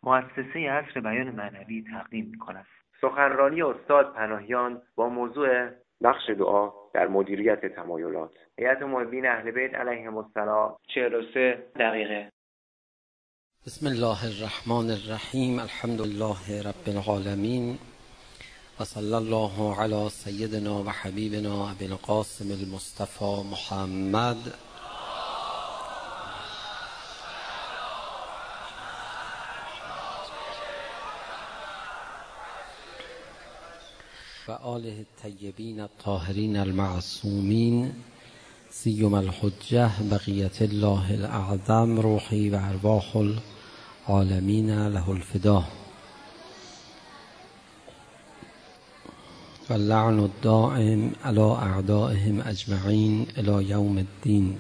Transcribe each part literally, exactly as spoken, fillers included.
مؤسسه عصر بیان معنوی تقدیم می‌کند. سخنرانی استاد پناهیان با موضوع نقش دعا در مدیریت تمایلات. هیئت محبین اهل بیت علیهم السلام. چهل و سه دقیقه. بسم الله الرحمن الرحیم. الحمد لله رب العالمین و صلی الله علی سیدنا و حبیبنا ابی القاسم المصطفى محمد و آله الطیبین الطاهرین المعصومین سیما الحجه بقیت الله الاعظم روحی و ارواح العالمین له الفدا و اللعن الدائم علی اعدائهم اجمعین الی یوم الدین.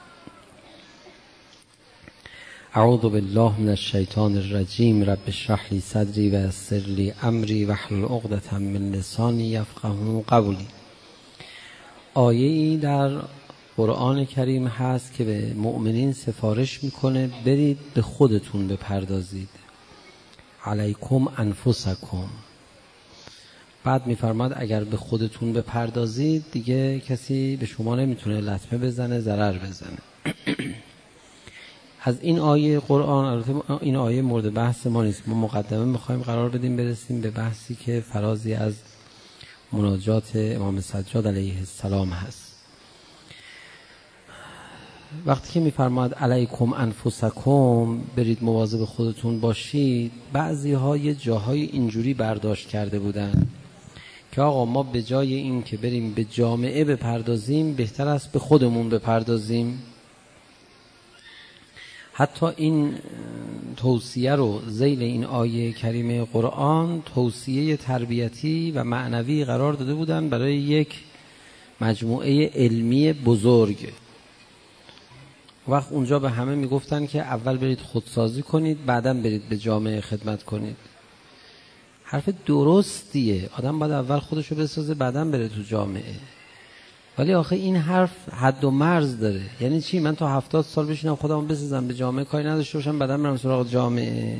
اعوذ بالله من الشیطان الرجیم. رب اشرح لی صدری و یسر لی امری واحلل عقدة من لسانی یفقهوا قولی. آیه‌ای در قرآن کریم هست که به مؤمنین سفارش میکنه برید به خودتون بپردازید. علیکم انفسکم. بعد میفرماد اگر به خودتون بپردازید دیگه کسی به شما نمیتونه لطمه بزنه، ضرر بزنه. از این آیه قرآن، البته این آیه مورد بحث ما نیست، ما مقدمه میخوایم قرار بدیم برسیم به بحثی که فرازی از مناجات امام سجاد علیه السلام هست. وقتی که میفرماد علیکم انفسکم، برید مواظب خودتون باشید، بعضی ها یه جاهای اینجوری برداشت کرده بودن که آقا ما به جای این که بریم به جامعه بپردازیم بهتر است به خودمون بپردازیم. حتی این توصیه رو ذیل این آیه کریم قرآن توصیه تربیتی و معنوی قرار داده بودن برای یک مجموعه علمی بزرگ. وقت اونجا به همه میگفتن که اول برید خودسازی کنید، بعداً برید به جامعه خدمت کنید. حرف درستیه، آدم باید اول خودشو بسازه بعداً بره تو جامعه. ولی آخه این حرف حد و مرز داره. یعنی چی؟ من تا هفتاد سال بشینم خودمو بسازم به جامعه کاری نداشته باشم بعداً برم سراغ جامعه؟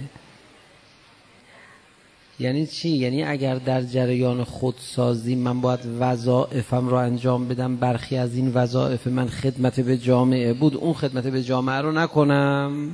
یعنی چی؟ یعنی اگر در جریان خودسازی من باید وظایفم رو انجام بدم، برخی از این وظایف من خدمت به جامعه بود، اون خدمت به جامعه رو نکنم؟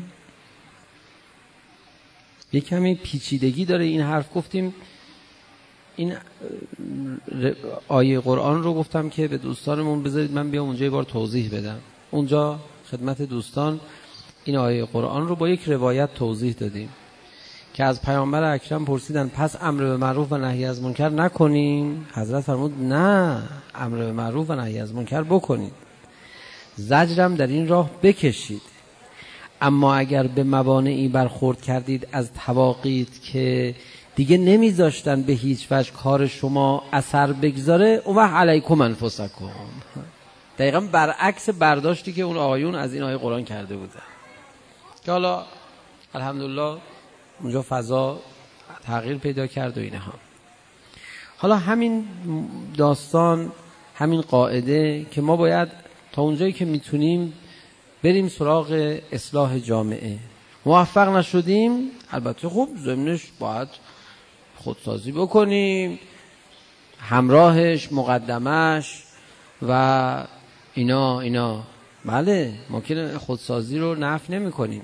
یه کمی پیچیدگی داره این حرف. گفتیم این آیه قرآن رو گفتم که به دوستانمون بذارید من بیام اونجا یه بار توضیح بدم. اونجا خدمت دوستان این آیه قرآن رو با یک روایت توضیح دادیم که از پیامبر اکرم پرسیدن پس امر به معروف و نهی از منکر نکنیم؟ حضرت فرمود نه، امر به معروف و نهی از منکر بکنید، زجرم در این راه بکشید. اما اگر به موانعی برخورد کردید از تواقیت که دیگه نمیذاشتن به هیچ وجه کار شما اثر بگذاره، اون وقت علیکم انفسکم. دقیقا برعکس برداشتی که اون آقایون از این آیه قرآن کرده بودن که حالا الحمدلله اونجا فضا تغییر پیدا کرد و اینها. حالا همین داستان، همین قاعده که ما باید تا اونجایی که میتونیم بریم سراغ اصلاح جامعه. موفق نشدیم البته خب ضمنش باید خودسازی بکنیم، همراهش، مقدمش و اینا اینا بله، ما که خودسازی رو نفی نمی کنیم،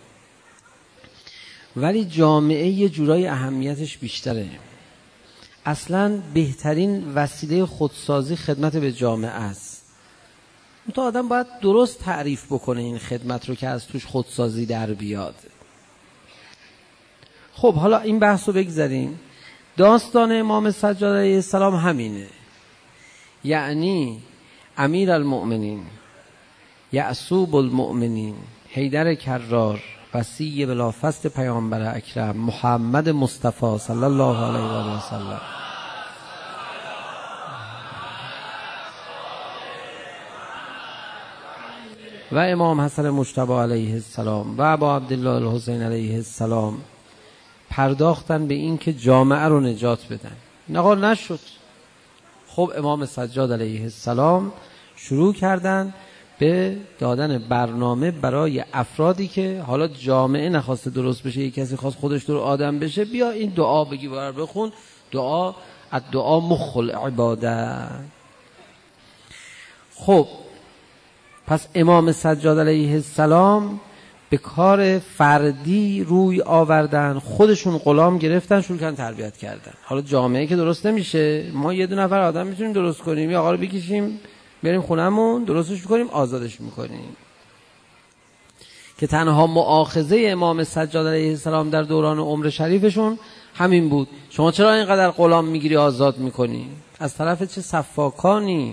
ولی جامعه یه جورای اهمیتش بیشتره. اصلا بهترین وسیله خودسازی خدمت به جامعه است. تو آدم باید درست تعریف بکنه این خدمت رو که از توش خودسازی در بیاد. خب حالا این بحث رو بگذاریم. داستان امام سجاد علیه السلام همینه، یعنی امیر المؤمنین یعصوب المؤمنین حیدر کرار وصی بلافصل پیامبر اکرم محمد مصطفی صلی الله علیه و آله و سلم و امام حسن مجتبی علیه السلام و ابا عبدالله الحسین علیه السلام پرداختن به این که جامعه رو نجات بدن. نقال نشد. خب امام سجاد علیه السلام شروع کردن به دادن برنامه برای افرادی که حالا جامعه نخواسته درست بشه، یک کسی خواست خودش درست آدم بشه، بیا این دعا بگی بار بخون. دعا الدعا مخ العباده. خب پس امام سجاد علیه السلام به کار فردی روی آوردن، خودشون غلام گرفتن، شروع کردن تربیت کردن. حالا جامعه که درست نمیشه، ما یه دو نفر آدم میتونیم درست کنیم، یا آقا رو بکشیم بریم خونمون درستش میکنیم، آزادش میکنیم. که تنها مؤاخذه امام سجاد علیه السلام در دوران عمر شریفشون همین بود. شما چرا اینقدر غلام میگیری آزاد میکنی؟ از طرف چه سفاکانی،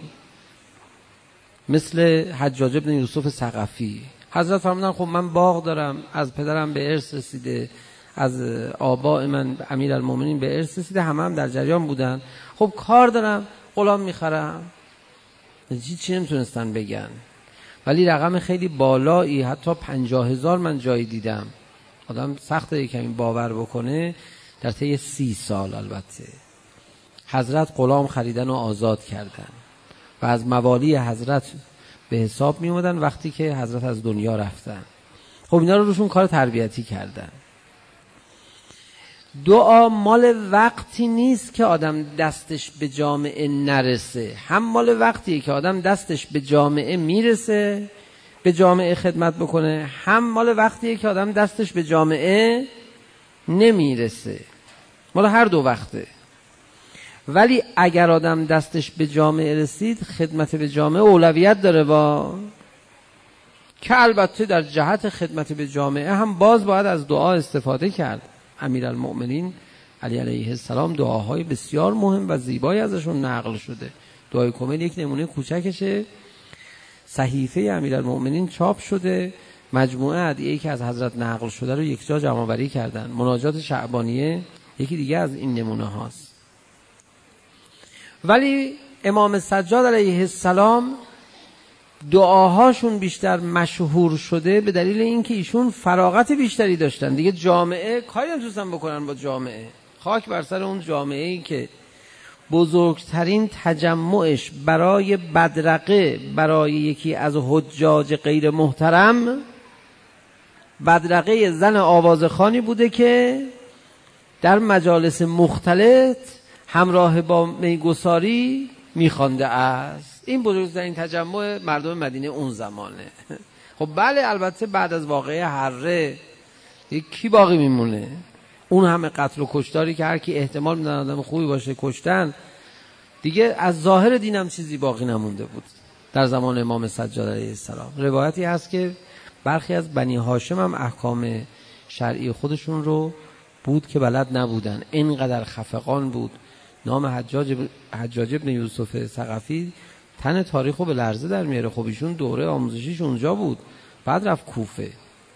مثل حجاج ابن یوسف ثقفی. حضرت فرمودن خب من باغ دارم، از پدرم به ارث رسیده، از آباء من امیرالمومنین به ارث رسیده، همه هم در جریان بودن. خب کار دارم، غلام میخرم. چی چی نمیتونستن بگن، ولی رقم خیلی بالایی، حتی پنجاه هزار من جایی دیدم. آدم سخته یکمی باور بکنه. در طی سی سال البته حضرت غلام خریدن و آزاد کردن و از موالی حضرت به حساب می اومدن وقتی که حضرت از دنیا رفتن. خب اینا رو روشون کار تربیتی کردن. دعا مال وقتی نیست که آدم دستش به جامعه نرسه، هم مال وقتیه که آدم دستش به جامعه میرسه، به جامعه خدمت بکنه، هم مال وقتیه که آدم دستش به جامعه نمیرسه. مال هر دو وقته. ولی اگر آدم دستش به جامعه رسید، خدمت به جامعه اولویت داره، با که البته در جهت خدمت به جامعه هم باز باید از دعا استفاده کرد. امیرالمؤمنین علی علیه السلام دعاهای بسیار مهم و زیبایی ازشون نقل شده. دعای کمیل یک نمونه کوچکشه. صحیفه امیرالمؤمنین چاپ شده، مجموعه ادعیه‌ای که از حضرت نقل شده رو یک جا جمع آوری کردن. مناجات شعبانیه یکی دیگه از این نمونه هاست. ولی امام سجاد علیه السلام دعاهاشون بیشتر مشهور شده به دلیل اینکه ایشون فراغت بیشتری داشتن. دیگه جامعه کاری نمیتونستن بکنن با جامعه. خاک بر سر اون جامعه‌ای که بزرگترین تجمعش برای بدرقه برای یکی از حجاج غیر محترم، بدرقه زن آوازخوانی بوده که در مجالس مختلط همراه با میگساری میخوانده است. این بزرگترین تجمع مردم مدینه اون زمانه. خب بله، البته بعد از واقعه حره کی باقی میمونه؟ اون همه قتل و کشتاری که هر کی احتمال میدن آدم خوبی باشه کشتن، دیگه از ظاهر دینم چیزی باقی نمونده بود. در زمان امام سجاد علیه السلام روایتی هست که برخی از بنی هاشم هم احکام شرعی خودشون رو بود که بلد نبودن، اینقدر خفقان بود. نام حجاج حجاج ابن یوسف ثقفی تن تاریخو به لرزه در میاره. خب ایشون دوره آموزشیش اونجا بود، بعد رفت کوفه.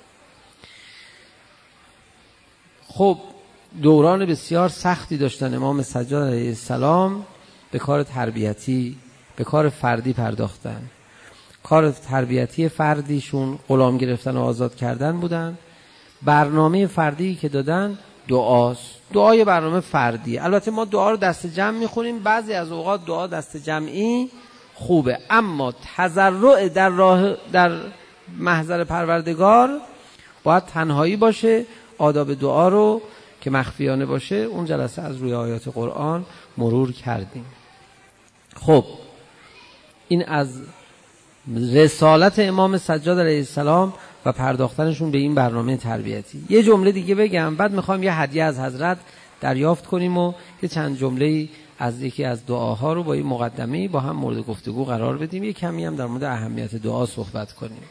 خب دوران بسیار سختی داشتن. امام سجاد علیه السلام به کار تربیتی، به کار فردی پرداختن. کار تربیتی فردیشون غلام گرفتن و آزاد کردن بودن. برنامه فردی که دادن دعاست. دعای برنامه فردی. البته ما دعا رو دست جمع میخونیم، بعضی از اوقات دعا دست جمعی خوبه، اما تضرع در راه در محضر پروردگار باید تنهایی باشه. آداب دعا رو که مخفیانه باشه اون جلسه از روی آیات قرآن مرور کردیم. خب این از رسالت امام سجاد علیه السلام و پرداختنشون به این برنامه تربیتی. یه جمله دیگه بگم، بعد میخوام یه هدیه از حضرت دریافت کنیم و یه چند جمله از یکی از دعاها رو با این مقدمه با هم مورد گفتگو قرار بدیم، یه کمی هم در مورد اهمیت دعا صحبت کنیم.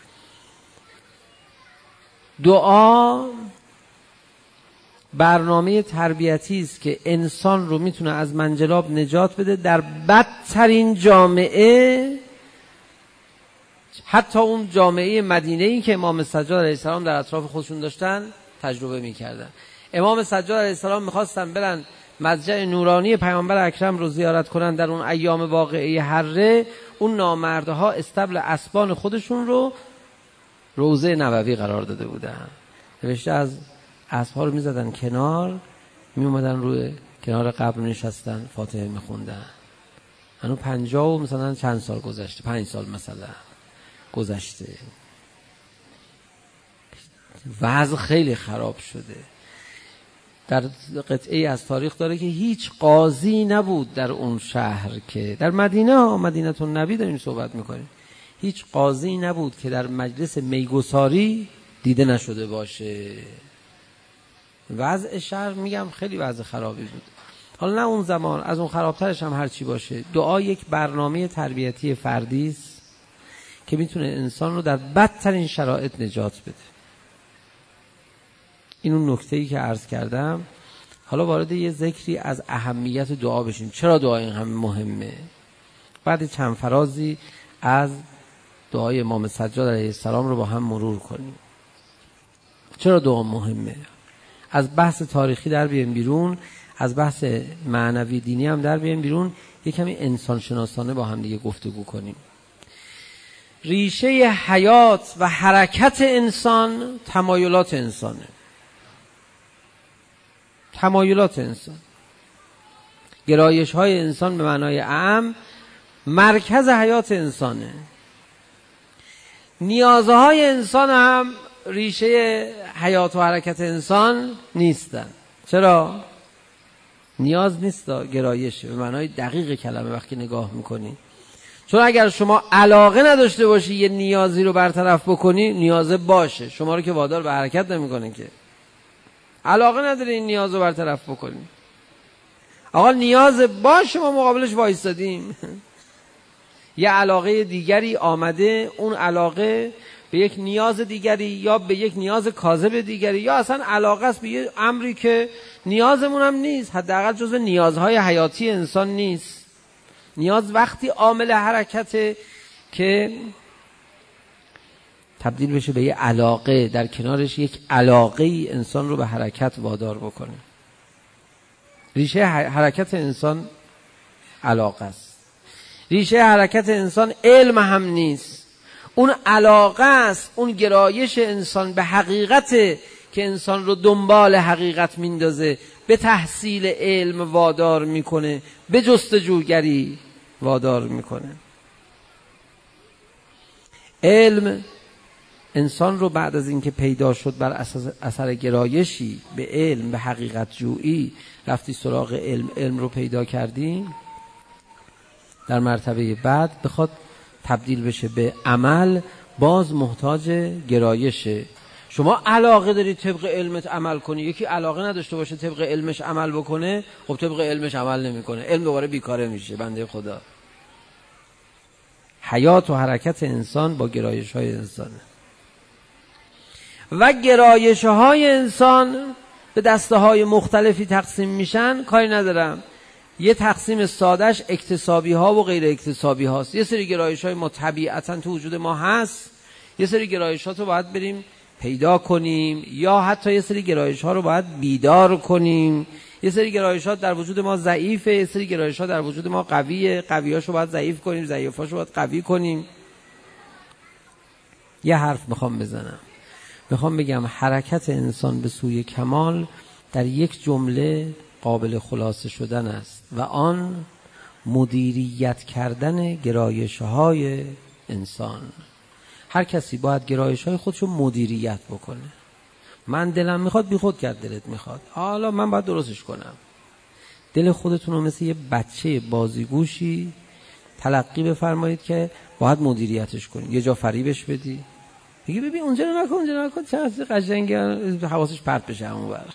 دعا برنامه تربیتی است که انسان رو میتونه از منجلاب نجات بده در بدترین جامعه، حتی اون جامعه مدینه‌ای که امام سجاد علیه السلام در اطراف خودشون داشتن تجربه میکردن. امام سجاد علیه السلام میخواستن برن مضجع نورانی پیامبر اکرم رو زیارت کنن در اون ایام واقعه حره. اون نامردها استبل اسبان خودشون رو روضه نبوی قرار داده بودن. نوشته از اسب‌ها رو میزدن کنار، میومدن روی کنار قبر نشستن فاتحه میخوندن. هنو پنجاه و مثلا چند سال گذشته، پنج سال مثلا. گذشته. وضع خیلی خراب شده. در قطعه از تاریخ داره که هیچ قاضی نبود در اون شهر، که در مدینه ها، مدینه النبی داریم صحبت میکنیم، هیچ قاضی نبود که در مجلس میگساری دیده نشده باشه. وضع شهر میگم خیلی وضع خرابی بود. حالا نه اون زمان، از اون خرابترش هم هر چی باشه، دعا یک برنامه تربیتی فردی است که میتونه انسان رو در بدترین شرایط نجات بده. این اون نکته‌ای که عرض کردم. حالا وارد یه ذکری از اهمیت دعا بشیم. چرا دعا این همه مهمه؟ بعد چند فرازی از دعای امام سجاد علیه السلام رو با هم مرور کنیم. چرا دعا مهمه؟ از بحث تاریخی در بیایم بیرون، از بحث معنوی دینی هم در بیایم بیرون، یک کمی انسان شناسانه با هم دیگه گفتگو کنیم. ریشه حیات و حرکت انسان تمایلات انسانه. تمایلات انسان، گرایش های انسان به معنای اعم مرکز حیات انسانه. نیازهای انسان هم ریشه حیات و حرکت انسان نیستن. چرا؟ نیاز نیست، گرایشه به معنای دقیق کلمه وقتی نگاه میکنی. چون اگر شما علاقه نداشته باشی یه نیازی رو برطرف بکنی، نیازه باشه، شما رو که وادار به حرکت نمیکنه، که علاقه نداری این نیاز رو برطرف بکنی. آقا نیاز باشه، ما مقابلش وایستادیم. یه علاقه دیگری آمده، اون علاقه به یک نیاز دیگری یا به یک نیاز کاذب دیگری، یا اصلا علاقه است به یه امری که نیازمون هم نیست، حداقل جزو نیازهای حیاتی انسان نیست. نیاز وقتی عامل حرکته که تبدیل بشه به یه علاقه، در کنارش یک علاقه ای انسان رو به حرکت وادار بکنه. ریشه حرکت انسان علاقه است. ریشه حرکت انسان علم هم نیست، اون علاقه است، اون گرایش انسان به حقیقت که انسان رو دنبال حقیقت میندازه، به تحصیل علم وادار میکنه، به جستجوگری وادار میکنه. علم انسان رو بعد از اینکه پیدا شد بر اساس اثر گرایشی به علم، به حقیقت جویی، رفتی سراغ علم، علم رو پیدا کردی، در مرتبه بعد بخواد تبدیل بشه به عمل، باز محتاج گرایشه. شما علاقه داری طبق علمت عمل کنی، یکی علاقه نداشته باشه طبق علمش عمل بکنه، خب طبق علمش عمل نمیکنه، علم دوباره بیکاره میشه. بنده خدا، حیات و حرکت انسان با گرایش های انسانه و گرایش های انسان به دسته های مختلفی تقسیم میشن. کاری ندارم، یه تقسیم سادهش اکتسابی ها و غیر اکتسابی هاست. یه سری گرایش های ما طبیعتا تو وجود ما هست، یه سری گرایش ها رو باید بریم پیدا کنیم، یا حتی یه سری گرایش ها رو باید بیدار کنیم. یه سری گرایش ها در وجود ما ضعیفه، یه سری گرایش ها در وجود ما قویه، قویاشو باید ضعیف کنیم، ضعیفاشو باید قوی کنیم. یه حرف میخوام بزنم، میخوام بگم حرکت انسان به سوی کمال در یک جمله قابل خلاصه شدن است و آن مدیریت کردن گرایش های انسان. هر کسی باید گرایش های خودشو مدیریت بکنه. من دلم میخواد، بی خود کرد دلت میخواد، حالا من باید درستش کنم. دل خودتون رو مثل یه بچه بازیگوشی تلقی بفرمایید که باید مدیریتش کنید. یه جا فریبش بدی، بگی ببین اونجا رو نکن، اونجا رو نکن، چه قشنگه، حواسش پرت بشه همون بر.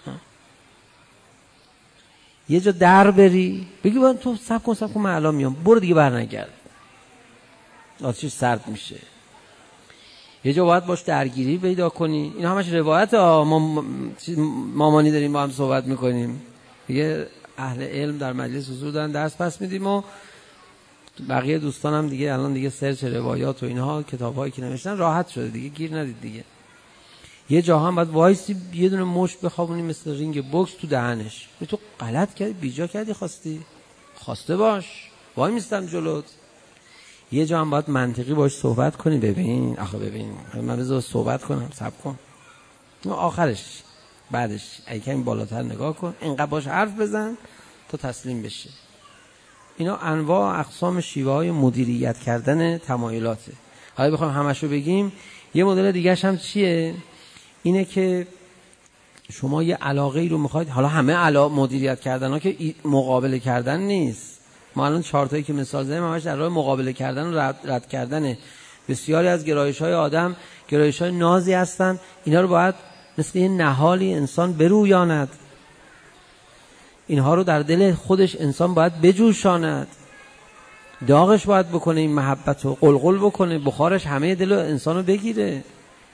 یه جا در بری، بگی باید تو صبر کن صبر کن من الان میام، برو دیگه بر نگرد، آتیش سرد میشه. یه جا باید باش درگیری پیدا کنی. این همش روایت ها، ما مامانی داریم با هم صحبت میکنیم، دیگه اهل علم در مجلس حضور دارن، درس پس میدیم و بقیه دوستان هم دیگه الان دیگه سرچ روایات و اینها، کتابایی که نوشتن راحت شده دیگه، گیر ندید دیگه. یه جا هم باید وایسی یه دونه مشت بخوابونی مثل رینگ بوکس تو دهنش. تو غلط کردی، بیجا کردی، خواستی خواسته باش، وای میستم جلوت. یه جا هم باید منطقی باش صحبت کنی. ببین آخه ببین من بذار صحبت کنم، صبر کن، آخرش بعدش ای کمی بالاتر نگاه کن، اینقدر باش حرف بزن تا تسلیم بشه. اینا انواع اقسام شیوه های مدیریت کردن تمایلاته. حالا بخوام همش رو بگیم، یه مدل دیگه‌ش هم چیه؟ اینه که شما یه علاقه ای رو میخواید، حالا همه علاقه مدیریت کردن ها که مقابله کردن نیست. ما الان چهار تایی که مثال زدیم همش در راه مقابله کردن و رد, رد کردنه. بسیاری از گرایش‌های آدم گرایش‌های نازی هستن، اینا رو باید مثل یه نهالی انسان برویاند، اینها رو در دل خودش انسان باید بجوشاند، داغش باید بکنه، این محبت رو قلقل بکنه، بخارش همه دل انسان رو بگیره.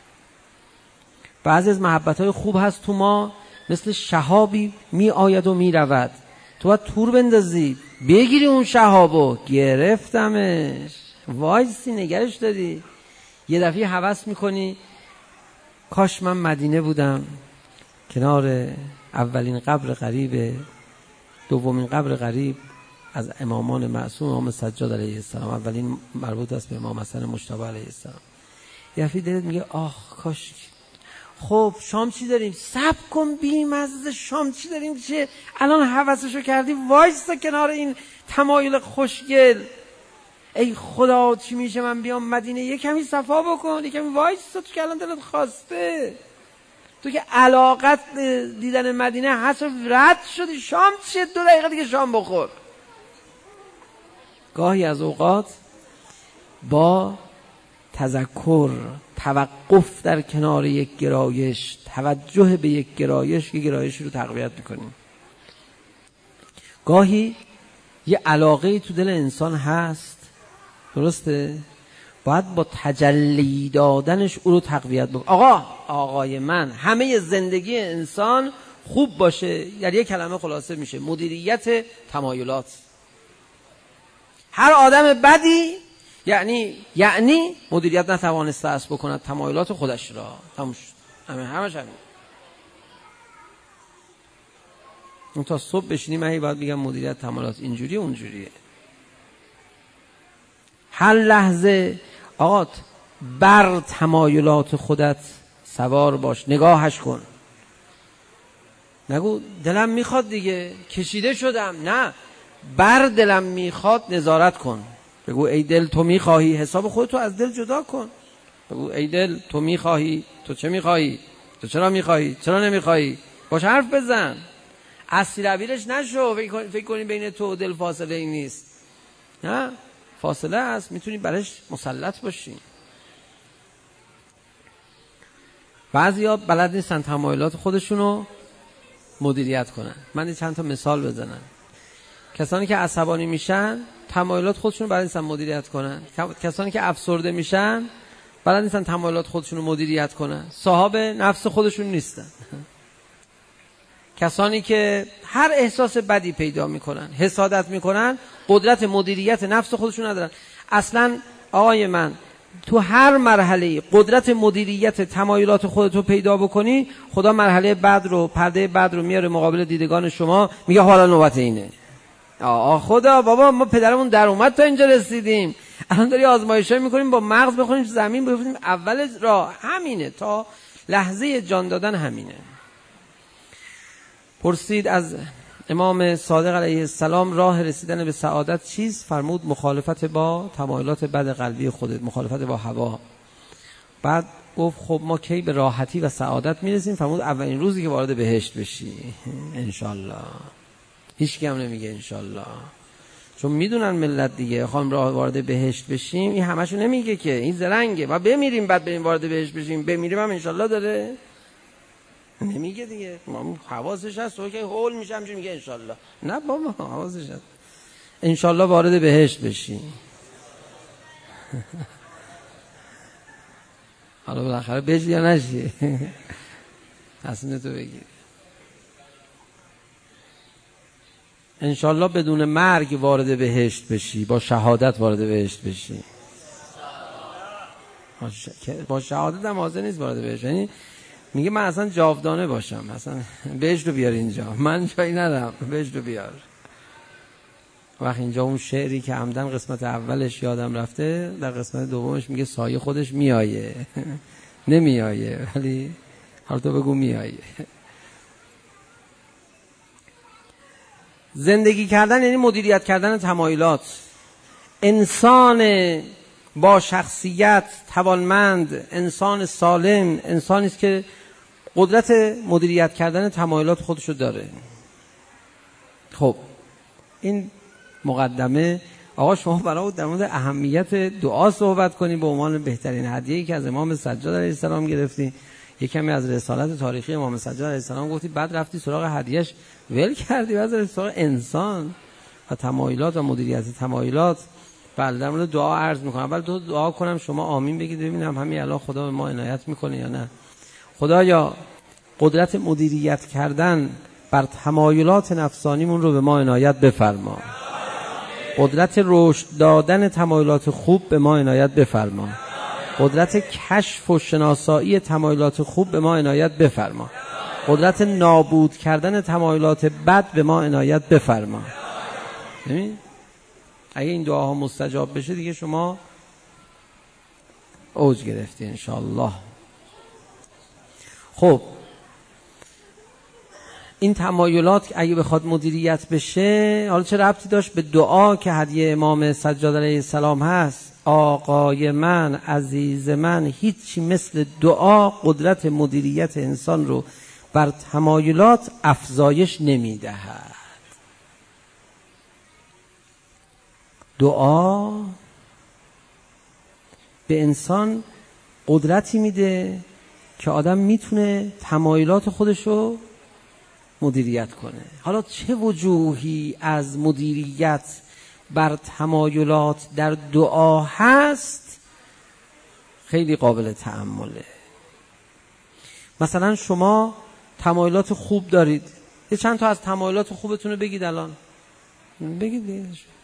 بعضی از محبت‌های خوب هست تو ما مثل شهابی می آید و می رود، تو باید تور بندازی بگیری اون شهابو. گرفتمش، وایسی نگرش داری، یه دفعه هوس میکنی کاش من مدینه بودم، کنار اولین قبر غریب، دومین قبر غریب از امامان معصوم، امام سجاد علیه السلام، اولین مربوط است به امام حسن مجتبی علیه السلام. یه دفعه دلت میگه آخ کاش. خب شام چی داریم؟ صبر کن بی‌مزه، شام چی داریم چه؟ الان هوسشو کردی، وایسا کنار این تمایل خوشگل. ای خدا چی میشه من بیام مدینه؟ یه کمی صفا بکن، یه کمی وایسا، تو که الان دلت خواسته، تو که علاقت دیدن مدینه هست رد شدی، شام چه؟ دو دقیقه دیگه شام بخور. گاهی از اوقات با تذکر، توقف در کنار یک گرایش، توجه به یک گرایش، یک گرایش رو تقویت میکنیم. گاهی یه علاقه تو دل انسان هست، درسته؟ باید با تجلی دادنش او رو تقویت بکنیم. آقا آقای من همه زندگی انسان خوب باشه، یعنی یک کلمه خلاصه میشه مدیریت تمایلات. هر آدم بدی یعنی یعنی مدیریت نتوانسته است بکند تمایلات خودش را. همش همه همش همین. اون تا صبح بشینیم من باید بگم مدیریت تمایلات اینجوری اونجوریه. هر لحظه آقا بر تمایلات خودت سوار باش، نگاهش کن. نگو دلم میخواد دیگه، کشیده شدم. نه، بر دلم میخواد نظارت کن. بگو ای دل تو میخواهی، حساب خودتو از دل جدا کن. بگو ای دل تو میخواهی، تو چه میخواهی، تو چرا میخواهی، چرا نمیخواهی، باش حرف بزن. اسیر عبیرش نشو، فکر کنی بین تو و دل فاصله ای نیست. نه، فاصله هست، میتونی برش مسلط باشی. بعضیا بلد نیستن تمایلات خودشونو مدیریت کنن. من چند تا مثال بزنم. کسانی که عصبانی میشن تمایلات خودشونو بلد نیستن مدیریت کنن. کسانی که افسرده میشن بلد نیستن تمایلات خودشونو مدیریت کنن، صاحب نفس خودشون نیستن. کسانی که هر احساس بدی پیدا میکنن، حسادت میکنن، قدرت مدیریت نفس خودشون ندارن. اصلا آقای من تو هر مرحله قدرت مدیریت تمایلات خودتو پیدا بکنی، خدا مرحله بعد رو، پرده بعد رو میاره مقابل دیدگان شما، میگه حالا نوبت اینه. آه خدا بابا ما پدرمون در اومد تا اینجا رسیدیم، الان داری آزمایشای میکنیم با مغز بخونیم زمین بفرستیم اول راه. همینه، تا لحظه جان دادن همینه. پرسید از امام صادق علیه السلام راه رسیدن به سعادت چیست؟ فرمود مخالفت با تمایلات بد قلبی خودت، مخالفت با هوا. بعد گفت خب ما کی به راحتی و سعادت میرسیم؟ فرمود اولین روزی که وارد بهشت بشی. انشالله. هیچ کی هم نمیگه انشالله، چون میدونن ملت دیگه خواهم راه وارد بهشت بشیم، این همشو نمیگه که، این زرنگه. ما بمیریم بعد بریم وارد بهشت بشیم، بمیریم هم انشالله داره، نمیگه دیگه. ما حواسش هست تو که هول میشه همچون میگه انشالله. نه بابا حواسش هست انشالله وارد بهشت بشی. حالا بالاخره بشی یا نشی تصمیم تو بگیر. انشالله بدون مرگ وارد بهشت بشی، با شهادت وارد بهشت بشی. با شهادت هم حاضر نیست وارد بهشت، یعنی میگه من اصلا جاودانه باشم، اصلا بهشت رو بیار اینجا، من جایی ندارم، بهشت رو بیار. وقت اینجا اون شعری که عمدن قسمت اولش یادم رفته، در قسمت دومش میگه سایه خودش میایه نمیایه، ولی حالا تو بگو میایه. زندگی کردن یعنی مدیریت کردن تمایلات. انسان با شخصیت، توانمند، انسان سالم، انسانی است که قدرت مدیریت کردن تمایلات خودشو داره. خب این مقدمه. آقا شما برای در مورد اهمیت دعا صحبت کنیم به عنوان بهترین هدیه‌ای که از امام سجاد علیه السلام گرفتی. یک کمی از رسالت تاریخی امام سجاد علیه السلام گفتی، بعد رفتی سراغ هدیه‌اش ول کردی، بعد رفتی سراغ انسان و تمایلات و مدیریت تمایلات. بله در مورد دعا عرض میکنم. اول دو دعا کنم شما آمین بگید ببینم همین الان خدا به ما عنایت میکنه یا نه. خدایا قدرت مدیریت کردن بر تمایلات نفسانیمون رو به ما عنایت بفرما. قدرت رشد دادن تمایلات خوب به ما عنایت بفرما. قدرت کشف و شناسایی تمایلات خوب به ما عنایت بفرما. قدرت نابود کردن تمایلات بد به ما عنایت بفرما. ببین اگه این دعاها مستجاب بشه دیگه شما اوج گرفتی انشاءالله. خب این تمایلات اگه بخواد مدیریت بشه، حالا چه ربطی داشت به دعا که هدیه امام سجاد علیه السلام هست؟ آقای من، عزیز من، هیچی مثل دعا قدرت مدیریت انسان رو بر تمایلات افزایش نمیدهد. دعا به انسان قدرتی میده که آدم میتونه تمایلات خودشو مدیریت کنه. حالا چه وجوهی از مدیریت بر تمایلات در دعا هست خیلی قابل تأمله. مثلا شما تمایلات خوب دارید، یه چند تا از تمایلات خوبتون رو بگید الان. بگید دیگه.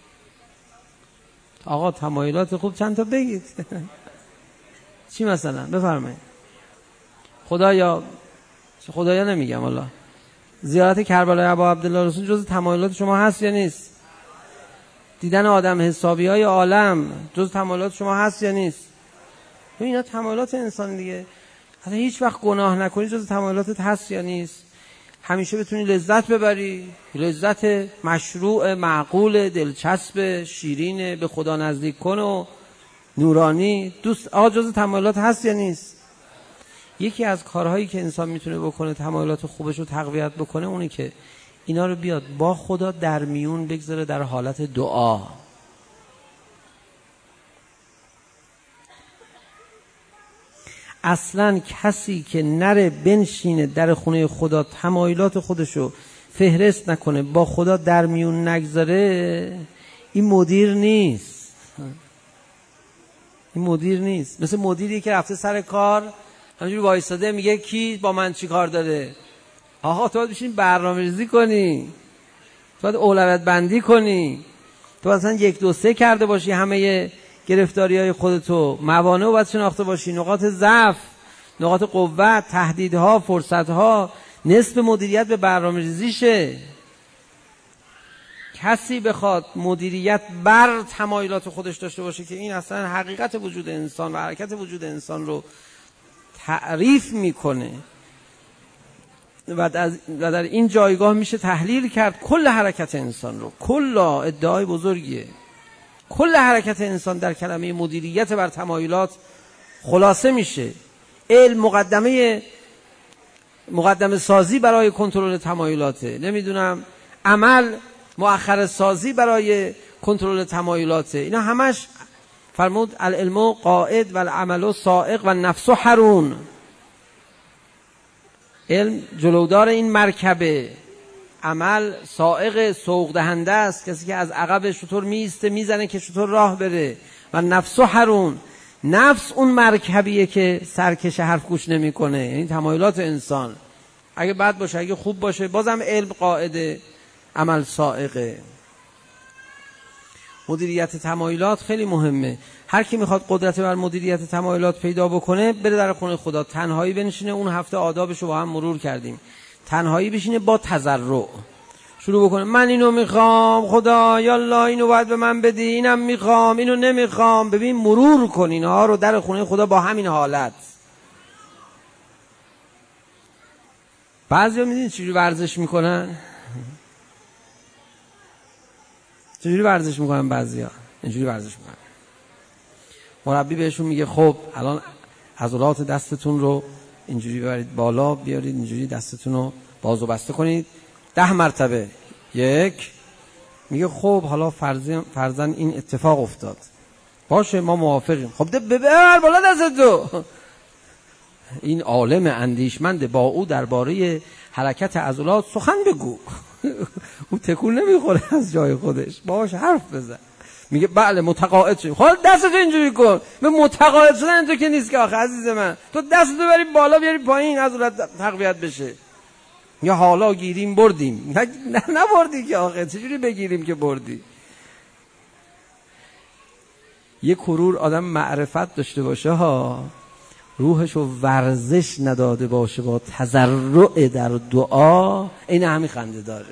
آقا تمایلات خوب چند تا بگید. چی مثلا؟ بفرمایید. خدایا خدایا نمیگم والا. زیارت کربلای ابا عبدالله رسول جز تمایلات شما هست یا نیست؟ دیدن آدم حسابی های عالم جز تمایلات شما هست یا نیست؟ اینا تمایلات انسان دیگه. اصلا هیچ وقت گناه نکنی جز تمایلاتت هست یا نیست؟ همیشه بتونی لذت ببری، لذت مشروع، معقول، دلچسب، شیرین، به خدا نزدیک کن و نورانی. دوست آقا جز تمایلات هست یا نیست؟ یکی از کارهایی که انسان میتونه بکنه تمایلات خوبش رو تقویت بکنه اونی که اینا رو بیاد با خدا در میون بگذاره در حالت دعا. اصلا کسی که نره بنشینه در خونه خدا تمایلات خودشو فهرست نکنه با خدا در میون نگذاره، این مدیر نیست. این مدیر نیست. مثل مدیری که رفته سر کار همینجوری وایساده میگه کی با من چی کار داره. آقا تو باید بشین برنامه‌ریزی کنی، تو باید اولویت بندی کنی، تو باید اصلا یک دو سه کرده باشی همه گرفتاری های خودتو، موانع رو باید شناخته باشی، نقاط ضعف، نقاط قوت، تهدیدها، فرصتها. نصف مدیریت به برنامه‌ریزیشه. کسی بخواد مدیریت بر تمایلات خودش داشته باشه که این اصلا حقیقت وجود انسان و حرکت وجود انسان رو تعریف میکنه و در این جایگاه میشه تحلیل کرد کل حرکت انسان رو. کل ادعای بزرگیه. کل حرکت انسان در کلمه مدیریت بر تمایلات خلاصه میشه. علم مقدمه مقدمه سازی برای کنترل تمایلاته. نمیدونم عمل مؤخر سازی برای کنترل تمایلاته. اینا همش فرمود العلم قائد و العمل سائق و النفس حرون. علم جلودار این مرکبه، عمل سائق سوق دهنده است، کسی که از عقب شطور میسته میزنه که شطور راه بره. و نفس حرون، نفس اون مرکبیه که سرکش حرف گوش نمیکنه، یعنی تمایلات انسان. اگه بد باشه اگه خوب باشه بازم علم قائده، عمل سائقه. مدیریت تمایلات خیلی مهمه. هر کی میخواد قدرت بر مدیریت تمایلات پیدا بکنه بره در خونه خدا، تنهایی بنشینه. اون هفته آدابشو با هم مرور کردیم. تنهایی بشینه با تضرع شروع بکنه من اینو میخوام خدا، یالله اینو باید به من بدی، اینم میخوام، اینو نمیخوام. ببین مرور کن اینها رو در خونه خدا با همین حالت. بعضیا میدونید چجوری ورزش میکنن؟ چجوری ورزش میکنن؟ بعضیا اینجوری ورزش میکنن. مربی بهشون میگه خب الان عضلات دستتون رو اینجوری ببرید بالا، بیارید اینجوری دستتون رو باز و بسته کنید ده مرتبه. یک. میگه خب حالا فرضاً این اتفاق افتاد، باشه ما موافقیم. خب ده ببر بالا دستتو. این عالم اندیشمند، با او درباره حرکت عضلات سخن بگو. او تکون نمیخوره از جای خودش، باهاش حرف بزن. میگه بله متقاعد شدیم. خب دستتو اینجوری کن. به متقاعد شدن اینجا که نیست که آخه عزیز من، تو دستتو بری بالا بیاری پایین عضلات تقویت بشه. یا حالا گیریم بردیم. نه نه نبردی که آخه، چجوری بگیریم که بردی؟ یه کرور آدم معرفت داشته باشه ها، روحشو ورزش نداده باشه با تضرع در دعا، این همین خنده داره.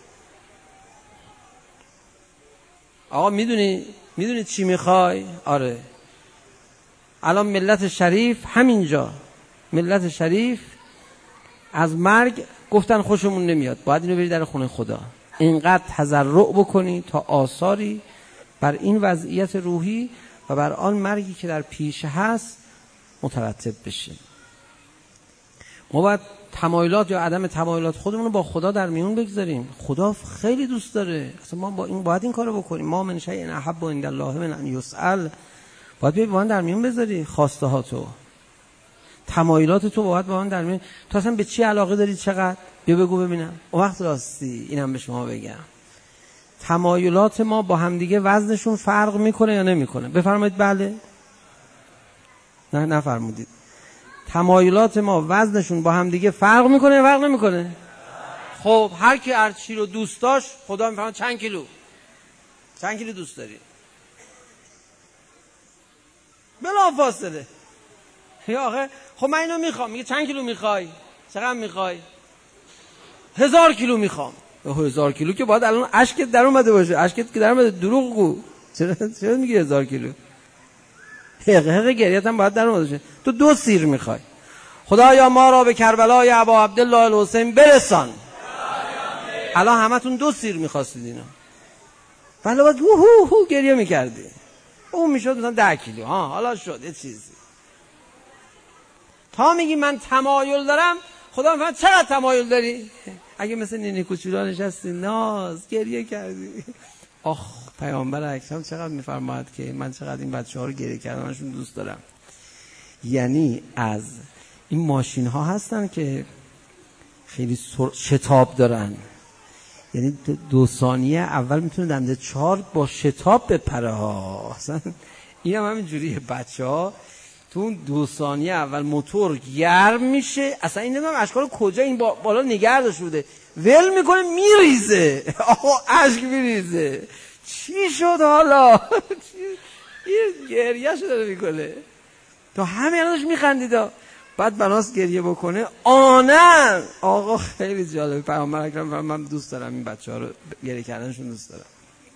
آقا میدونی میدونی چی میخوای؟ آره الان ملت شریف همینجا، ملت شریف از مرگ گفتن خوشمون نمیاد، باید اینو بری در خونه خدا. اینقدر تضرع بکنی تا آثاری بر این وضعیت روحی و بر آن مرگی که در پیش هست مترتب بشه. ما باید تمایلات یا عدم تمایلات خودمون رو با خدا در میون بگذاریم. خدا خیلی دوست داره، اصلا ما با این باید این کارو بکنیم. ما من شیء احب عند الله من ان یسأل، باید با من در میون بذاری خواسته ها تو، تمایلات تو باید با من در میون. تو اصلا به چی علاقه داری؟ چقدر؟ بیا بگو ببینم. اون وقت راستی اینم به شما بگم، تمایلات ما با همدیگه وزنشون فرق میکنه یا نمیکنه؟ بفرمایید بله. نه نفرمودید. تمایلات ما وزنشون با همدیگه فرق میکنه یا فرق نمیکنه؟ خب هر کی هر چی رو دوست داشت، خدا میفهمه چند کیلو چند کیلو دوست داری بلا فاصله. یا آخه خب من اینو میخوام، میگه چند کیلو میخوای؟ چقدر میخوای؟ هزار کیلو میخوام. هزار کیلو که باید الان اشکت در اومده باشه. اشکت که در اومده دروغ گو. چرا چرا میگی هزار کیلو؟ حق حق گریت هم باید در اومده باشه. تو دو سیر میخوای. خدایا ما را به کربلای ابا عبدالله الحسین برسان. الان همتون دو سیر میخواستید اینا، ولی باید هو هو هو گریه میکردی. اون میشد مثلا ده کیلو. ها حالا شد یه چیزی. تا میگی من تمایل دارم، خدا میفهمه چقدر تمایل داری. اگه مثل نینی کوچولو نشستی ناز گریه کردی، آخ پیامبر اکرم چقدر میفرماید که من چقدر این بچه‌ها رو گریه کردنشون دوست دارم. یعنی از این ماشین ها هستن که خیلی شتاب دارن، یعنی دو ثانیه اول میتونه دنده چهار با شتاب بپره ها. اصلا این هم همین جوریه. بچه ها تو اون دو ثانیه اول موتور گرم میشه، اصلا این نمیدونم اشکال کجا این با بالا نگه داشته بوده، ول میکنه میریزه. آقا اشک میریزه. چی شد حالا؟ این گریه شده داره میکنه. تو همین الانش میخندید، بعد بناس گریه بکنه آنن. آقا خیلی جالبه. پیامبر اکرم من دوست دارم این بچه ها رو گریه کردنشون دوست دارم.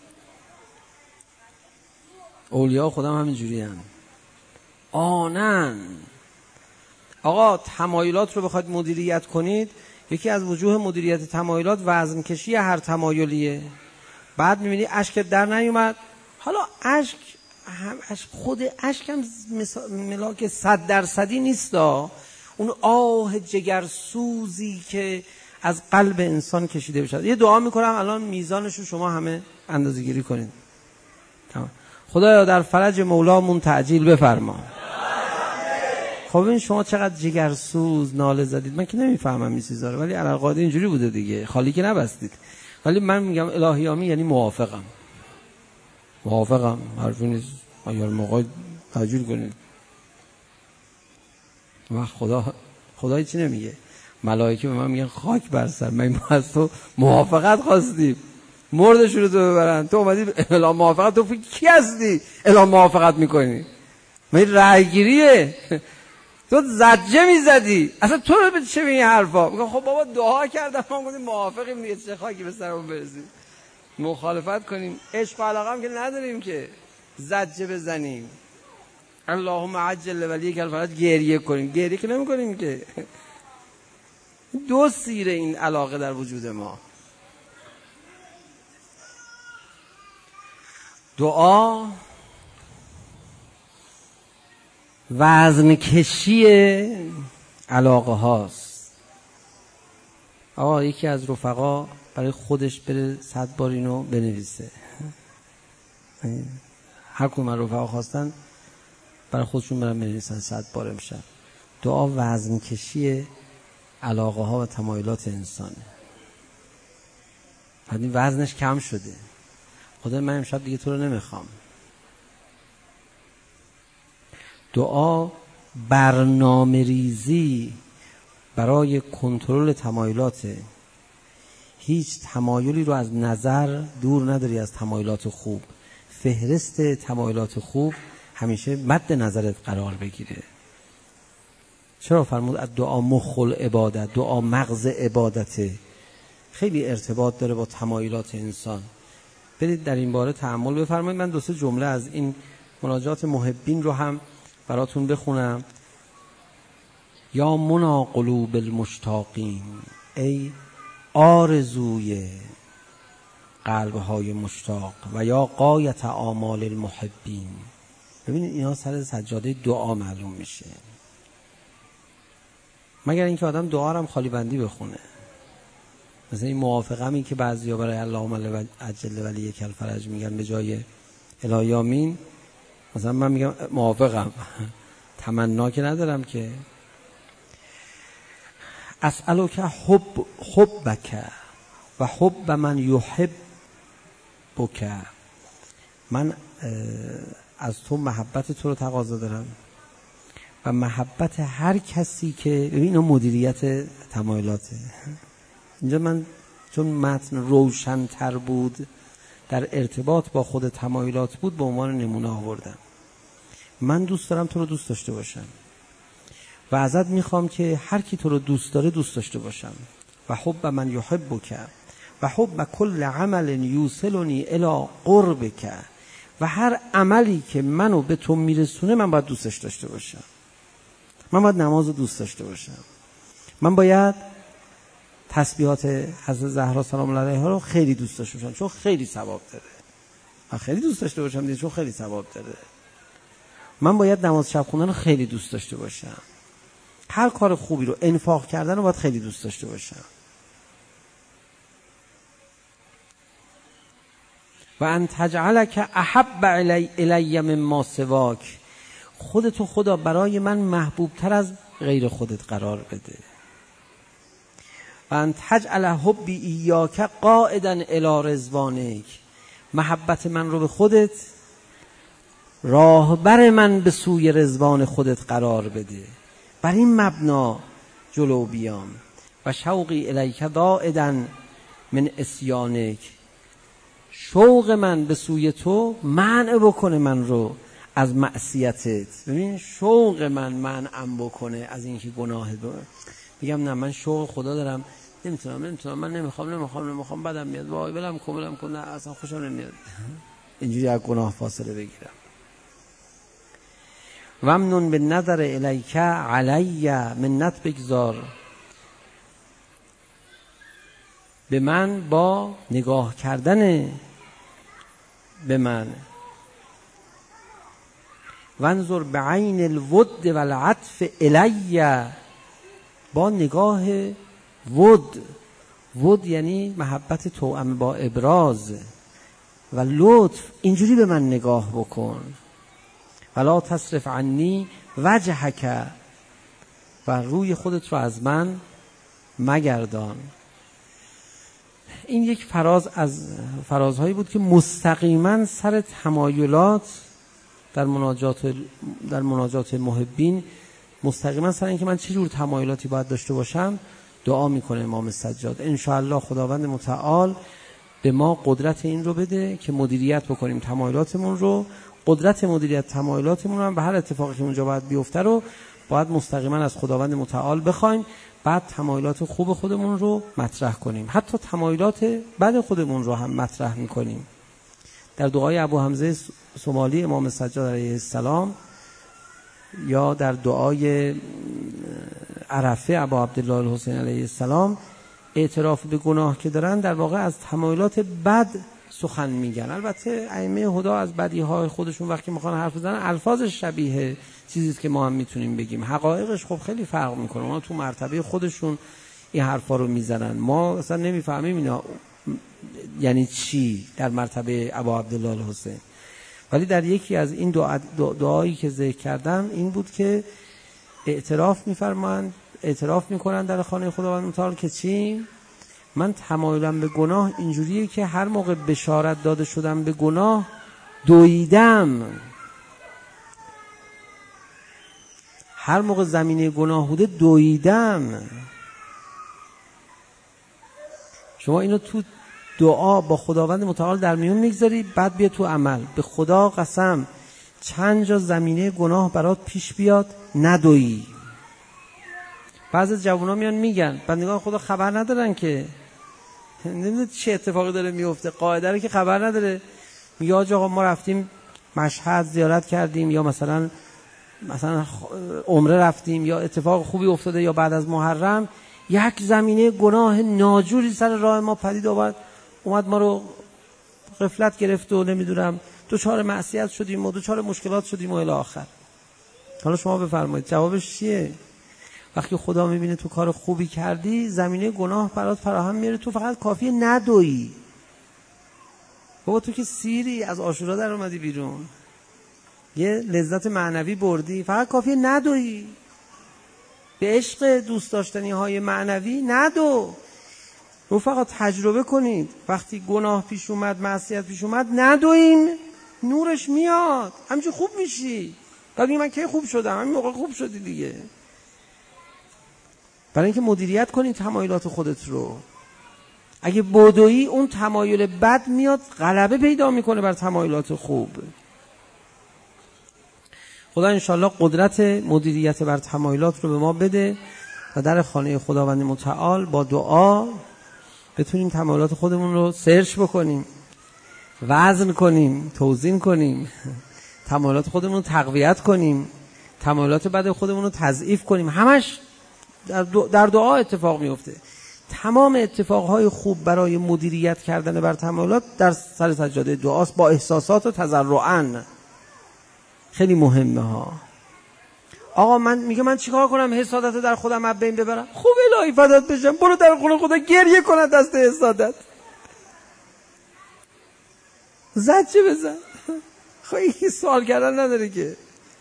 اولیاء خودم همین جوری هم آنن. آقا تمایلات رو بخواید مدیریت کنید، یکی از وجوه مدیریت تمایلات وزن کشی هر تمایلیه. بعد میبینی اشکت در نیومد، حالا اشک خود اشک هم ملاک صد درصدی نیست، اون آه جگرسوزی که از قلب انسان کشیده بشه. یه دعا میکنم الان میزانشو شما همه اندازه گیری کنید. تمام. خدایا در فرج مولامون تعجیل بفرما. خب این شما چقدر جگرسوز ناله زدید، من که نمیفهمم این چیزا رو، ولی علالقاعده اینجوری بوده دیگه، خالی که نبستید. ولی من میگم الهیامی یعنی موافقم. موافقم حرفی نیست. اگر موقع تعجیل کنید و خدا خدای چی نمیگه؟ ملائکه به من میگن خاک بر سر، من از تو موافقت خواستیم مردشون رو تو ببرن، تو اومدی اعلام موافقت. تو فکر کی هستی اعلام موافقت میکنی؟ من رأی گیریه. تو زجه میزدی اصلا. تو رو به چه این حرفا میگم؟ خب بابا دعا کردم، ما گفتیم موافقیم دیگه، چه خاکی به سرمون برسید مخالفت کنیم؟ عشق و علاقه هم که نداریم که زجه بزنیم. اللهم عجل ولیک الفرج گریه کنیم، گریه که نمی کنیم که. دو سیره این علاقه در وجود ما. دعا وزن کشی علاقه هاست. آقا یکی از رفقا برای خودش بره صد بار اینو بنویسه. هر کدوم از رفقا خواستن برای خودشون برن بنویسن صد بار امشب. دعا وزن کشی علاقه ها و تمایلات انسانه. بعد این وزنش کم شده. خدا من امشب دیگه تو رو نمیخوام. دعا برنامه ریزی برای کنترل تمایلات. هیچ تمایلی رو از نظر دور نداری از تمایلات خوب. فهرست تمایلات خوب همیشه مد نظرت قرار بگیره. چرا فرمود از دعا مخل عبادت، دعا مغز عبادته. خیلی ارتباط داره با تمایلات انسان. برید در این باره تأمل بفرمایید. من دو سه جمله از این مناجات محبین رو هم براتون بخونم. یا منا قلوب المشتاقین، ای آرزوی قلب‌های مشتاق، و یا غایت آمال المحبین. ببینید اینا سر سجاده دعا معلوم میشه. مگر اینکه آدم دعا رو هم خالی بندی بخونه. مثلا این موافقمی که بعضیا برای اللهم عجل ولی کل فرج میگن به جای الهی آمین، مثلا من میگم موافقم، تمنا که ندارم که. اسألک حب حبک و حب من یحبک. من از تو محبت تو رو تقاضا دارم و محبت هر کسی که، ببین اینا مدیریت تمایلاته. اینجا من چون متن روشن‌تر بود در ارتباط با خود تمایلات بود به عنوان نمونه آوردم. من دوست دارم تو رو دوست داشته باشم و ازت میخوام که هر کی تو رو دوست داره دوست داشته باشم. و حب من یحبک و حب کل عمل یوصلنی الی قربک. و هر عملی که منو به تو میرسونه من باید دوستش داشته باشم. من باید نماز رو دوست داشته باشم. من باید تسبیحات حضرت زهرا سلام الله علیها رو خیلی دوست داشته باشم چون خیلی ثواب داره. من خیلی دوست داشته باشم دیگه چون خیلی ثواب داره. من باید نماز شب خوندن رو خیلی دوست داشته باشم. هر کار خوبی رو، انفاق کردن رو باید خیلی دوست داشته باشم. و ان تجعلک احب الی الی مما سواک. خودتو خدا برای من محبوب تر از غیر خودت قرار بده. و ان تجعل حبی ایاک قائدا الی رضوانک. محبت من رو به خودت راهبر من به سوی رضوان خودت قرار بده. بر این مبنا جلو بیام. و شوقی الیک ضائدا من اسیانک. شوق من به سوی تو منع بکنه من رو از معصیتت. ببین شوق من منعم بکنه از اینکه گناه دارم. میگم نه من شوق خدا دارم، نمیتونم نمیتونم من نمیخوام نمیخوام نمیخوام بدم میاد، وای ولم کن ولم کن، نه اصلا خوشم نمیاد. اینجوری از گناه فاصله بگیرم. ومنون به نظر الیک علی منت بگذار. به من با نگاه کردن به من. وانظر بعین الود والعطف الی. با نگاه ود. ود یعنی محبت توأم با ابراز و لطف. اینجوری به من نگاه بکن. ولا تصرف عنی وجهک. و روی خودت رو از من مگردان. این یک فراز از فرازهایی بود که مستقیما سر تمایلات در مناجات در مناجات محبین، مستقیما سر این که من چه جور تمایلاتی باید داشته باشم دعا میکنه امام سجاد. ان شاء الله خداوند متعال به ما قدرت این رو بده که مدیریت بکنیم تمایلاتمون رو. قدرت مدیریت تمایلاتمون رو هم به هر اتفاقی که اونجا باید بیفته رو باید مستقیما از خداوند متعال بخوایم. بعد تمایلات خوب خودمون رو مطرح کنیم. حتی تمایلات بد خودمون رو هم مطرح میکنیم. در دعای ابو حمزه صومالی امام سجاد علیه السلام یا در دعای عرفه ابا عبدالله الحسین علیه السلام اعتراف به گناه که دارن در واقع از تمایلات بد سخن میگن. البته ائمه هدا از بدیهای خودشون وقتی میخوان حرف بزنن الفاظش شبیه چیزی است که ما هم میتونیم بگیم، حقایقش خب خیلی فرق میکنه. اونا تو مرتبه خودشون این حرفا رو میزنن، ما اصلا نمیفهمیم اینا یعنی چی در مرتبه ابا عبدالله الحسین. ولی در یکی از این دعا دعایی که ذکر کردم این بود که اعتراف میفرمایند، اعتراف میکنن در خانه خداوند متعال که چی؟ من تمایلم به گناه اینجوریه که هر موقع بشارت داده شدم به گناه دویدم، هر موقع زمینه گناه بوده دویدم. شما اینو تو دعا با خداوند متعال در میون میگذاری، بعد بیا تو عمل. به خدا قسم چند جا زمینه گناه برات پیش بیاد ندویی. بعضی جوونا میان میگن بندگان خدا خبر ندارن که نمیدونه چه اتفاقی داره میفته، قاعده رو که خبر نداره. میگه آقا ما رفتیم مشهد زیارت کردیم یا مثلا مثلا عمره رفتیم یا اتفاق خوبی افتاده یا بعد از محرم یک زمینه گناه ناجوری سر راه ما پدید آورد، اومد ما رو غفلت گرفت و نمیدونم دوچار معصیت شدیم و دوچار مشکلات شدیم و الی آخر. حالا شما بفرمایید جوابش چیه؟ وقتی خدا میبینه تو کار خوبی کردی زمینه گناه برات فراهم میاره، تو فقط کافیه ندویی. بابا تو که سیری از عاشورا در اومدی بیرون، یه لذت معنوی بردی، فقط کافیه ندویی. به عشق دوست داشتنی های معنوی ندو، رفقا تجربه کنید. وقتی گناه پیش اومد، معصیت پیش اومد، ندویم، نورش میاد، همینجور خوب میشی. بعد من کی خوب شدم؟ همین موقع خوب شدی دیگه. برای اینکه مدیریت کنی تمایلات خودت رو. اگه بدویی اون تمایل بد میاد غلبه پیدا میکنه بر تمایلات خوب. خدا انشالله قدرت مدیریت بر تمایلات رو به ما بده و در خانه خداوند متعال با دعا بتونیم تمایلات خودمون رو سرچ بکنیم، وزن کنیم، توزین کنیم، تمایلات خودمون رو تقویت کنیم، تمایلات بد خودمون رو تضعیف کنیم. همش در دعا اتفاق میفته. تمام اتفاقهای خوب برای مدیریت کردن بر تمایلات در سر سجاده دعاست، با احساسات و تضرعاً. خیلی مهمه ها. آقا من میگه من چیکار کنم حسادت در خودم از بین ببرم؟ خوب الهی فدات بشم، برو در خونه خدا گریه کن دست حسادت، زجه بزن. خیلی سوال کردن نداره که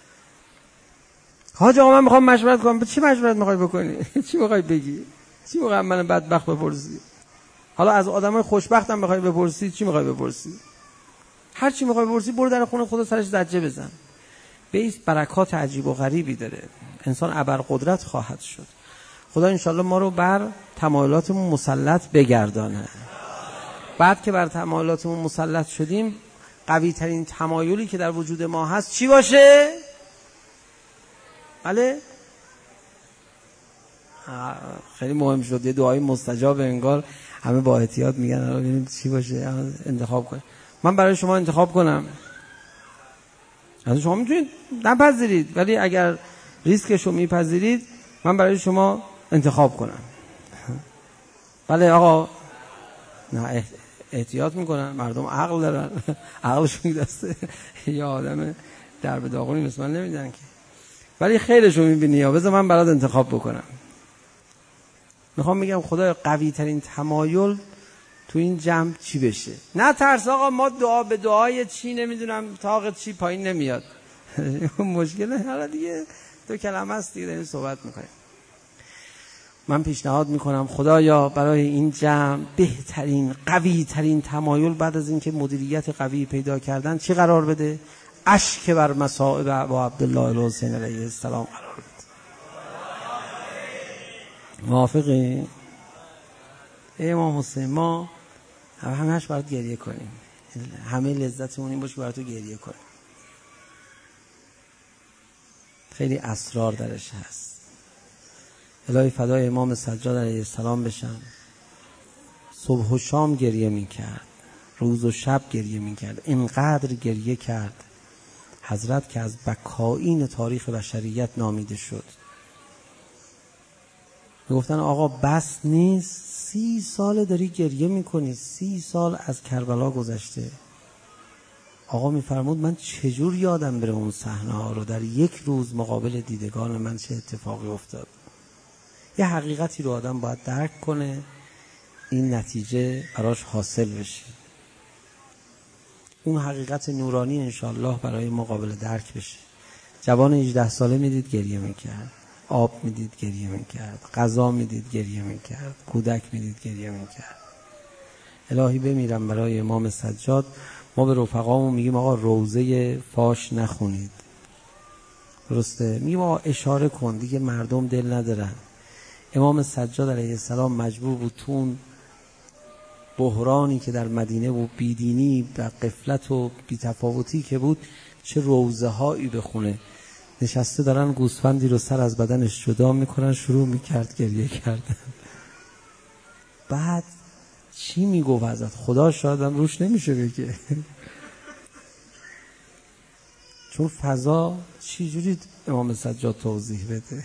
حاج آقا من میخوام مشورت کنم. چی مشورت میخوای بکنی؟ چی میخوای بگی؟ چی میخوای من بدبخت بپرسی؟ حالا از آدمای خوشبختم میخوای بپرسی؟ چی میخوای بپرسی؟ هر چی میخوای بپرسی برو در خونه خدا سرش زجه بزن. به این برکات عجیب و غریبی داره، انسان ابرقدرت خواهد شد. خدا انشالله ما رو بر تمایلاتمون مسلط بگردانه. بعد که بر تمایلاتمون مسلط شدیم، قوی ترین تمایلی که در وجود ما هست چی باشه؟ بله؟ خیلی مهم شد. یه دعای مستجاب انگار همه با احتیاط میگن الان ببینیم چی باشه، انتخاب کن. من برای شما انتخاب کنم. از شما میتونید نپذیرید، ولی اگر ریسکش رو میپذیرید من برای شما انتخاب کنم. بله آقا، نه احتیاط میکنن، مردم عقل دارن، عقلشون دسته یا آدم در به داغونی مثل من نمیدن که. ولی خیرشو میبینی یا بذار من برات انتخاب بکنم. میخوام میگم خدا قوی ترین تمایل تو این جمع چی بشه؟ نه ترس آقا، ما دعا به دعای چی نمیدونم تاق چی پایین نمیاد. مشکل حالا دیگه دو کلمه است دیگه داریم صحبت میکنیم. من پیشنهاد میکنم خدایا برای این جمع بهترین قوی ترین تمایل بعد از اینکه مدیریت قوی پیدا کردن چی قرار بده؟ اشک بر مصائب ابا عبدالله الحسین علیه السلام قرار بده. موافقی؟ ای امام حسین ما همه‌اش باید گریه کنیم، همه لذتمون این باشه که برای تو گریه کنیم. خیلی اسرار درش هست. الهی فدای امام سجاد علیه السلام بشم. صبح و شام گریه میکرد، روز و شب گریه میکرد، اینقدر گریه کرد حضرت که از بکائین تاریخ بشریت نامیده شد. میگفتن آقا بس نیست، سی سال داری گریه میکنی، سی سال از کربلا گذشته. آقا میفرمود من چجور یادم بره اون صحنه ها رو، در یک روز مقابل دیدگان من چه اتفاقی افتاد. یه حقیقتی رو آدم باید درک کنه، این نتیجه براش حاصل بشه، اون حقیقت نورانی انشاءالله برای مقابل درک بشه. جوان هجده ساله میدید گریه میکرد، آب میدید گریه میکرد، غذا میدید گریه میکرد، کودک میدید گریه میکرد. الهی بمیرم برای امام سجاد. ما به رفقامون میگیم آقا روزه فاش نخونید، درسته؟ میگیم آقا اشاره کن، دیگه مردم دل ندارن. امام سجاد علیه السلام مجبور بود تون بحرانی که در مدینه بود، بیدینی و غفلت و بی‌تفاوتی که بود، چه روزه هایی بخونه. نشسته دارن گوسفندی رو سر از بدنش جدا میکنن، شروع میکرد گریه کردن. بعد چی میگفت ازت؟ خدا شایدم روش نمیشه بگه چون فضا چی جوری امام سجاد توضیح بده.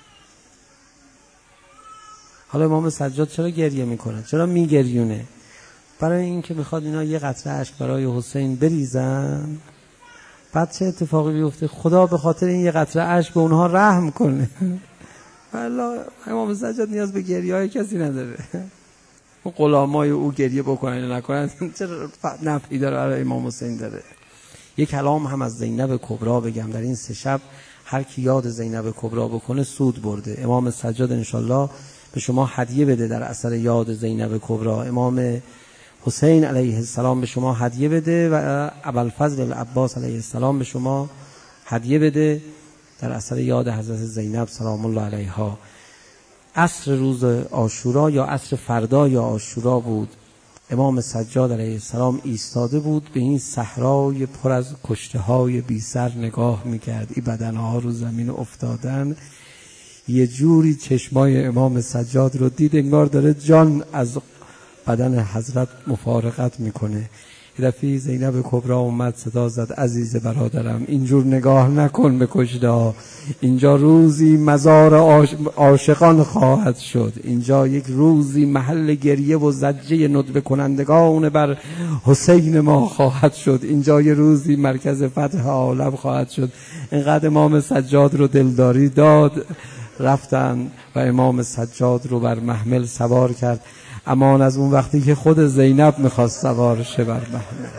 حالا امام سجاد چرا گریه میکنه؟ چرا میگریونه؟ برای این که میخواد اینا یه قطره اشک برای حسین بریزن، بعد چه اتفاقی بیفته؟ خدا به خاطر این یه قطره اشک به اونها رحم کنه. والله امام سجاد نیاز به گریه های کسی نداره. اون غلامای او گریه بکنن نکنن چرا نفعی داره برای امام حسین داره. یک کلام هم از زینب کبرا بگم. در این سه شب هر کی یاد زینب کبرا بکنه سود برده. امام سجاد انشالله به شما هدیه بده در اثر یاد زینب کبرا. امام حسین علیه السلام به شما هدیه بده و ابوالفضل العباس علیه السلام به شما هدیه بده در اثر یاد حضرت زینب سلام الله علیها. عصر روز عاشورا یا عصر فردا یا عاشورا بود. امام سجاد علیه السلام ایستاده بود، به این صحرای پر از کشته های بی سر نگاه میکرد. این بدنها رو زمین افتادن. یه جوری چشمای امام سجاد رو دید انگار داره جان از بدن حضرت مفارقت میکنه. یه دفعه زینب کبرا اومد صدا زد عزیز برادرم اینجور نگاه نکن به کشته ها، اینجا روزی مزار عاشقان خواهد شد، اینجا یک روزی محل گریه و زجه ندبه کنندگان بر حسین ما خواهد شد، اینجا یه روزی مرکز فتح عالم خواهد شد. اینقدر امام سجاد رو دلداری داد، رفتن و امام سجاد رو بر محمل سوار کرد. امان از اون وقتی که خود زینب میخواست سوار شه بر محمل.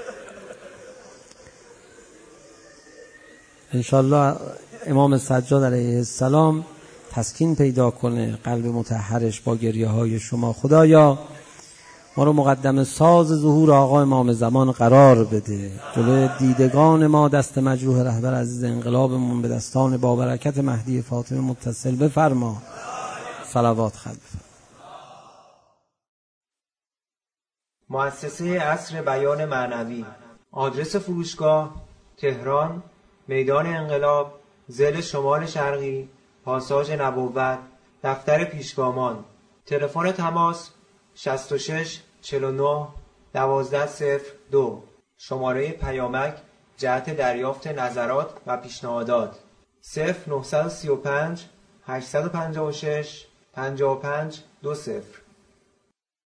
انشالله امام سجاد علیه السلام تسکین پیدا کنه قلب مطهرش با گریه های شما. خدایا ما رو مقدم ساز ظهور آقا امام زمان قرار بده، جلوی دیدگان ما دست مجروح رهبر عزیز انقلابمون به دستان بابرکت مهدی فاطمه متصل بفرما. صلوات خلف مؤسسه عصر بیان معنوی. آدرس فروشگاه تهران، میدان انقلاب، ضلع شمال شرقی، پاساژ نبوت، دفتر پیشگامان. تلفن تماس شصت و شش چهل و نه دوازده صفر دو. شماره پیامک جهت دریافت نظرات و پیشنهادات صفر نه سه پنج هشت پنج شش پنج پنج دو صفر.